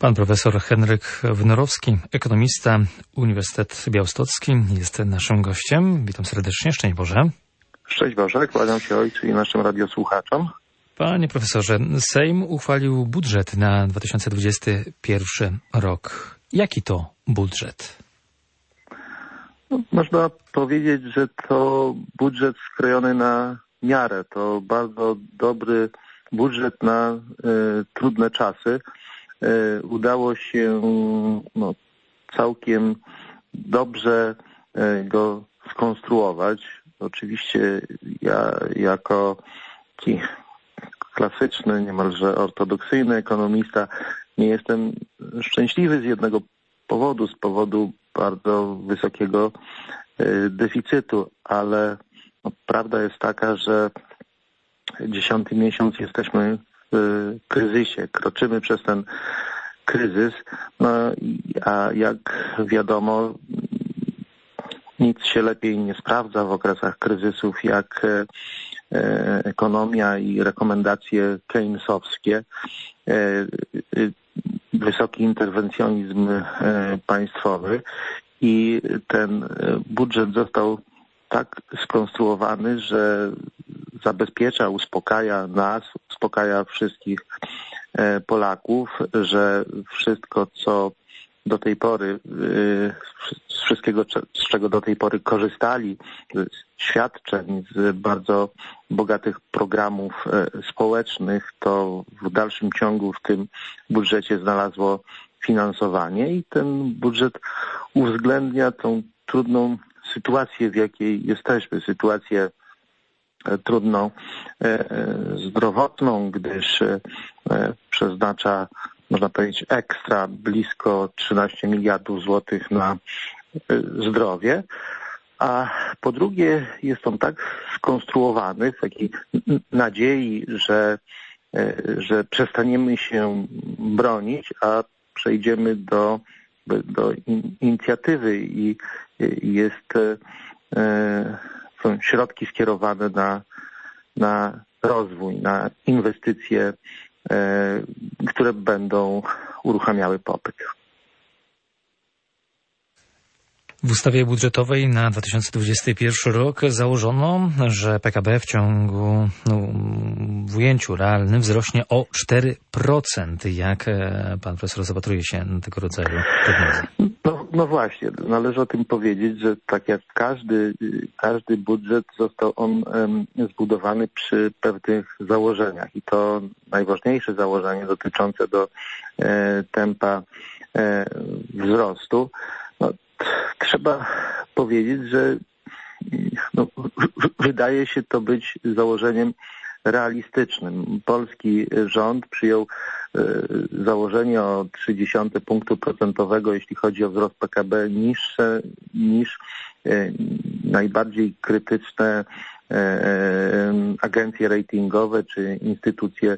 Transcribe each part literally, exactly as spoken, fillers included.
Pan profesor Henryk Wnorowski, ekonomista, Uniwersytet Białostocki, jest naszym gościem. Witam serdecznie, szczęść Boże. Szczęść Boże, kłaniam się ojcu i naszym radiosłuchaczom. Panie profesorze, Sejm uchwalił budżet na dwa tysiące dwudziesty pierwszy rok. Jaki to budżet? No, można powiedzieć, że to budżet skrojony na miarę. To bardzo dobry budżet na y, trudne czasy. Y, udało się no, całkiem dobrze y, go skonstruować. Oczywiście ja jako taki klasyczny, niemalże ortodoksyjny ekonomista nie jestem szczęśliwy z jednego powodu, z powodu bardzo wysokiego y, deficytu, ale no, prawda jest taka, że dziesiąty miesiąc jesteśmy w kryzysie, kroczymy przez ten kryzys, no a jak wiadomo, nic się lepiej nie sprawdza w okresach kryzysów jak ekonomia i rekomendacje keynesowskie, wysoki interwencjonizm państwowy i ten budżet został tak skonstruowany, że zabezpiecza, uspokaja nas, uspokaja wszystkich Polaków, że wszystko, co do tej pory, z wszystkiego, z czego do tej pory korzystali, z świadczeń, z bardzo bogatych programów społecznych, to w dalszym ciągu w tym budżecie znalazło finansowanie i ten budżet uwzględnia tą trudną sytuację, w jakiej jesteśmy, sytuację trudną zdrowotną, gdyż przeznacza, można powiedzieć, ekstra blisko trzynaście miliardów złotych na zdrowie, a po drugie jest on tak skonstruowany w takiej nadziei, że, że przestaniemy się bronić, a przejdziemy do, do inicjatywy i jest, są środki skierowane na, na rozwój, na inwestycje, które będą uruchamiały popyt. W ustawie budżetowej na dwa tysiące dwudziesty pierwszy rok założono, że P K B w ciągu, no, w ujęciu realnym wzrośnie o cztery procent. Jak pan profesor zapatruje się na tego rodzaju prognozy? No, no właśnie, należy o tym powiedzieć, że tak jak każdy, każdy budżet został on um, zbudowany przy pewnych założeniach i to najważniejsze założenie dotyczące do e, tempa e, wzrostu. No, trzeba powiedzieć, że no, wydaje się to być założeniem realistycznym. Polski rząd przyjął założenie o trzy dziesiąte punktu procentowego, jeśli chodzi o wzrost P K B, niższe niż najbardziej krytyczne agencje ratingowe czy instytucje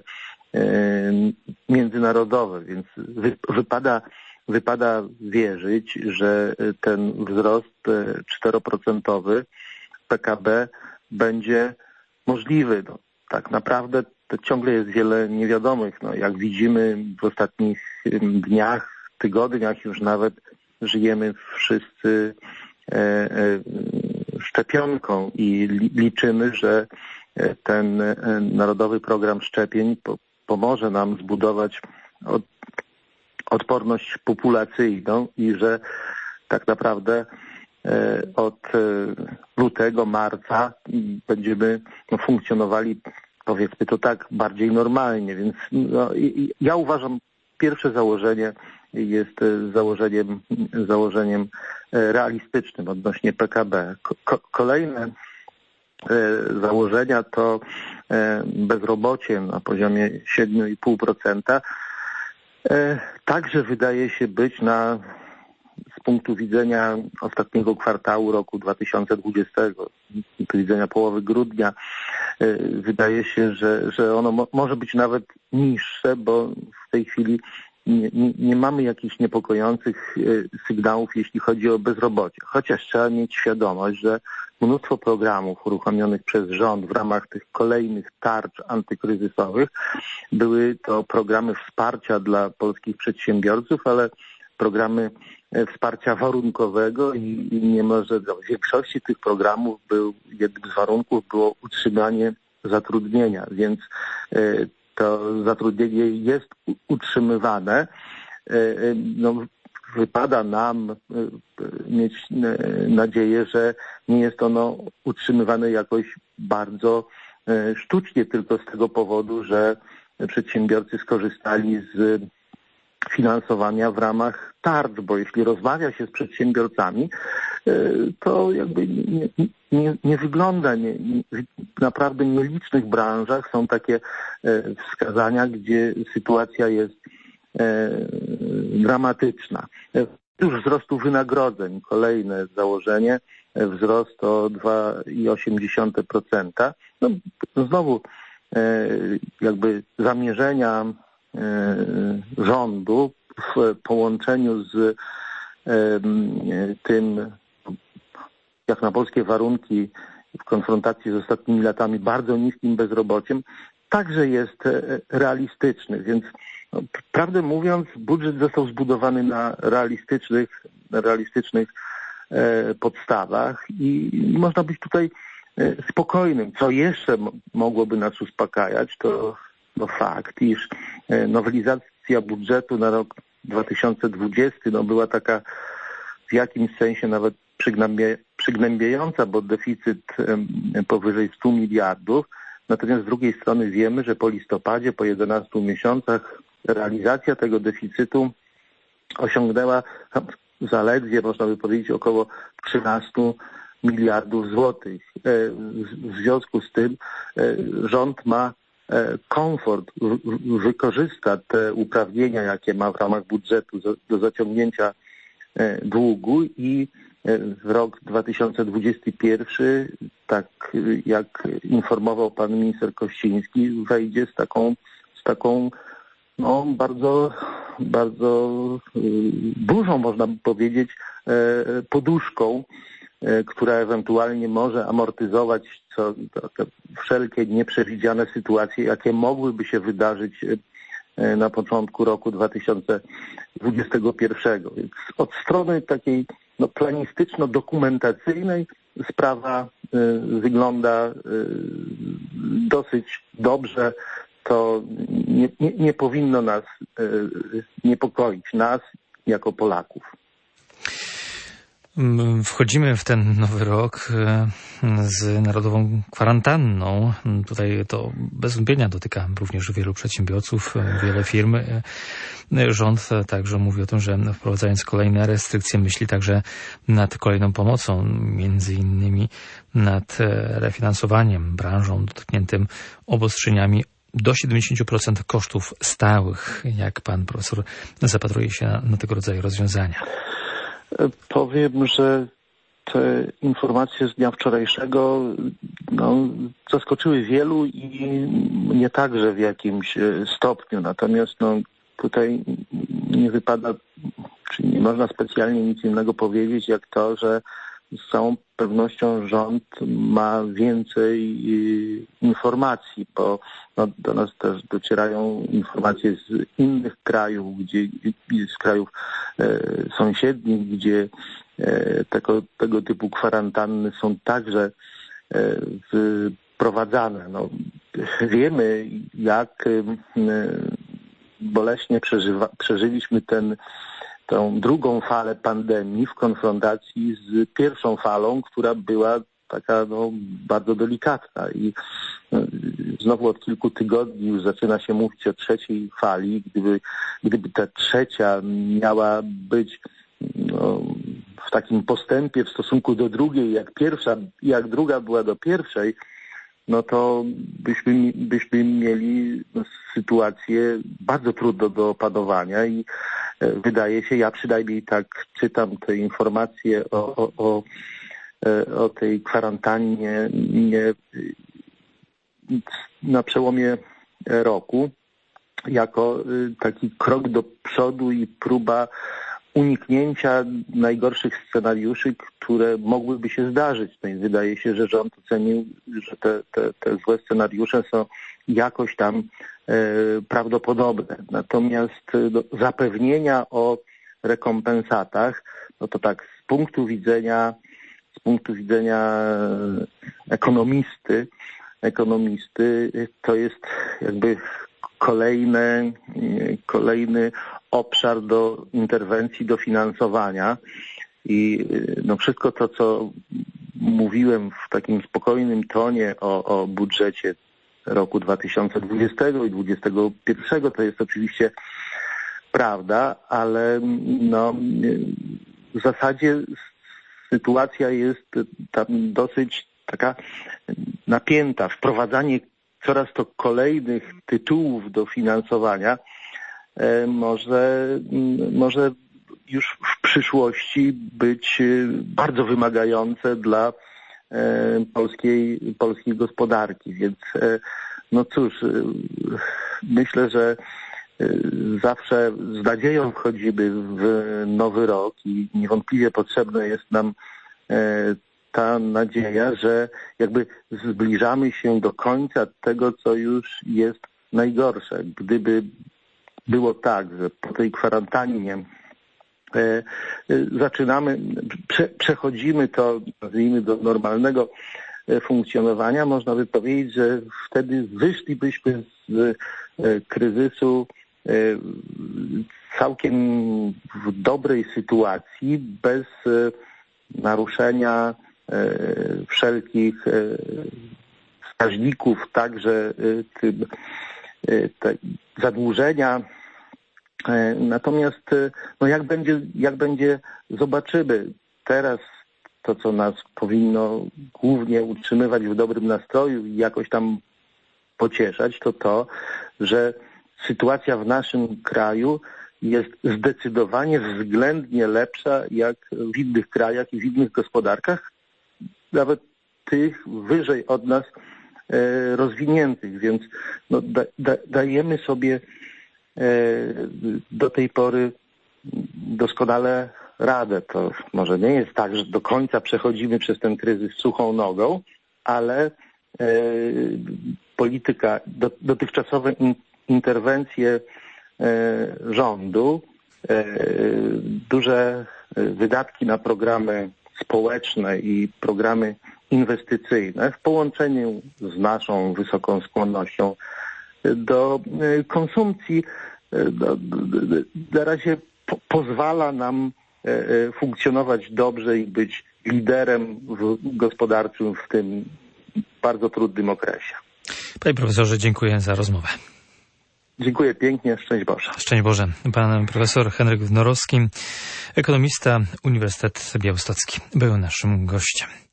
międzynarodowe, więc wypada Wypada wierzyć, że ten wzrost czteroprocentowy P K B będzie możliwy. No, tak naprawdę to ciągle jest wiele niewiadomych. No, jak widzimy w ostatnich dniach, tygodniach już nawet żyjemy wszyscy e, e, szczepionką i liczymy, że ten Narodowy Program Szczepień po, pomoże nam zbudować od odporność populacyjną i że tak naprawdę od lutego, marca będziemy no, funkcjonowali, powiedzmy to tak, bardziej normalnie. Więc no, ja uważam, pierwsze założenie jest założeniem, założeniem realistycznym odnośnie P K B. Ko- kolejne założenia to bezrobocie na poziomie siedem i pół procent. Także wydaje się być na, z punktu widzenia ostatniego kwartału roku dwa tysiące dwudziestego, z punktu widzenia połowy grudnia, wydaje się, że, że ono mo, może być nawet niższe, bo w tej chwili nie, nie, nie mamy jakichś niepokojących sygnałów, jeśli chodzi o bezrobocie. Chociaż trzeba mieć świadomość, że mnóstwo programów uruchomionych przez rząd w ramach tych kolejnych tarcz antykryzysowych. Były to programy wsparcia dla polskich przedsiębiorców, ale programy wsparcia warunkowego i, i niemalże w większości tych programów był, jednym z warunków było utrzymanie zatrudnienia, więc to zatrudnienie jest utrzymywane. No, wypada nam mieć nadzieję, że nie jest ono utrzymywane jakoś bardzo sztucznie, tylko z tego powodu, że przedsiębiorcy skorzystali z finansowania w ramach tarcz, bo jeśli rozmawia się z przedsiębiorcami, to jakby nie, nie, nie wygląda, nie, nie, w naprawdę nielicznych branżach są takie wskazania, gdzie sytuacja jest dramatyczna. Już wzrostu wynagrodzeń, kolejne założenie, wzrost o dwa przecinek osiem procent. No, znowu jakby zamierzenia rządu w połączeniu z tym, jak na polskie warunki w konfrontacji z ostatnimi latami, bardzo niskim bezrobociem, także jest realistyczny, więc no, prawdę mówiąc, budżet został zbudowany na realistycznych, na realistycznych e, podstawach i, i można być tutaj e, spokojnym. Co jeszcze m- mogłoby nas uspokajać, to, to fakt, iż e, nowelizacja budżetu na rok dwa tysiące dwudziesty no, była taka w jakimś sensie nawet przygnębie, przygnębiająca, bo deficyt e, powyżej stu miliardów. Natomiast z drugiej strony wiemy, że po listopadzie, po jedenastu miesiącach realizacja tego deficytu osiągnęła zaledwie, można by powiedzieć, około trzynastu miliardów złotych. W związku z tym rząd ma komfort, wykorzysta te uprawnienia, jakie ma w ramach budżetu do zaciągnięcia długu i w rok dwa tysiące dwudziesty pierwszy, tak jak informował pan minister Kościński, wejdzie z taką, z taką no, bardzo, bardzo dużą, można by powiedzieć, poduszką, która ewentualnie może amortyzować co, te wszelkie nieprzewidziane sytuacje, jakie mogłyby się wydarzyć na początku roku dwa tysiące dwudziestego pierwszego. Więc od strony takiej no, planistyczno-dokumentacyjnej sprawa y, wygląda y, dosyć dobrze. To nie, nie, nie powinno nas y, niepokoić, nas jako Polaków. Wchodzimy w ten nowy rok z narodową kwarantanną. Tutaj to bez wątpienia dotyka również wielu przedsiębiorców, wiele firm. Rząd także mówi o tym, że wprowadzając kolejne restrykcje myśli także nad kolejną pomocą, między innymi nad refinansowaniem branżom dotkniętym obostrzeniami do siedemdziesiąt procent kosztów stałych. Jak pan profesor zapatruje się na, na tego rodzaju rozwiązania? Powiem, że te informacje z dnia wczorajszego no, zaskoczyły wielu i mnie także w jakimś stopniu. Natomiast no, tutaj nie wypada, czy nie można specjalnie nic innego powiedzieć, jak to, że z całą pewnością rząd ma więcej informacji, bo no, do nas też docierają informacje z innych krajów, gdzie, z krajów e, sąsiednich, gdzie e, tego, tego typu kwarantanny są także e, wprowadzane. No, wiemy, jak e, boleśnie przeżywa, przeżyliśmy ten tą drugą falę pandemii w konfrontacji z pierwszą falą, która była taka no, bardzo delikatna i no, znowu od kilku tygodni już zaczyna się mówić o trzeciej fali. Gdyby, gdyby ta trzecia miała być no, w takim postępie w stosunku do drugiej, jak pierwsza, jak druga była do pierwszej, no to byśmy, byśmy mieli sytuację bardzo trudną do opanowania i wydaje się, ja przynajmniej tak czytam te informacje o, o, o, o tej kwarantannie nie, na przełomie roku jako taki krok do przodu i próba uniknięcia najgorszych scenariuszy, które mogłyby się zdarzyć. No i wydaje się, że rząd ocenił, że te, te, te złe scenariusze są jakoś tam e, prawdopodobne. Natomiast do zapewnienia o rekompensatach, no to tak z punktu widzenia z punktu widzenia ekonomisty, ekonomisty to jest jakby kolejny, kolejny obszar do interwencji, dofinansowania i no wszystko to, co mówiłem w takim spokojnym tonie o, o budżecie roku dwa tysiące dwudziestego i dwa tysiące dwudziestego pierwszego, to jest oczywiście prawda, ale no w zasadzie sytuacja jest tam dosyć taka napięta. Wprowadzanie coraz to kolejnych tytułów do finansowania może, może już w przyszłości być bardzo wymagające dla polskiej, polskiej gospodarki. Więc no cóż, myślę, że zawsze z nadzieją wchodzimy w nowy rok i niewątpliwie potrzebna jest nam ta nadzieja, że jakby zbliżamy się do końca tego, co już jest najgorsze. Gdyby było tak, że po tej kwarantannie zaczynamy, prze, przechodzimy to, nazwijmy, do normalnego funkcjonowania, można by powiedzieć, że wtedy wyszlibyśmy z kryzysu całkiem w dobrej sytuacji, bez naruszenia wszelkich wskaźników, także te zadłużenia. Natomiast no jak będzie, jak będzie, zobaczymy. Teraz to, co nas powinno głównie utrzymywać w dobrym nastroju i jakoś tam pocieszać, to to, że sytuacja w naszym kraju jest zdecydowanie względnie lepsza jak w innych krajach i w innych gospodarkach, nawet tych wyżej od nas e, rozwiniętych, więc no, da, da, dajemy sobie e, do tej pory doskonale radę. To może nie jest tak, że do końca przechodzimy przez ten kryzys suchą nogą, ale e, polityka, do, dotychczasowe in, interwencje e, rządu, e, duże wydatki na programy społeczne i programy inwestycyjne w połączeniu z naszą wysoką skłonnością do konsumpcji do, do, na razie po, pozwala nam funkcjonować dobrze i być liderem w gospodarczym w tym bardzo trudnym okresie. Panie profesorze, dziękuję za rozmowę. Dziękuję pięknie, szczęść Boże. Szczęść Boże. Pan profesor Henryk Wnorowski, ekonomista, Uniwersytet Białostocki, był naszym gościem.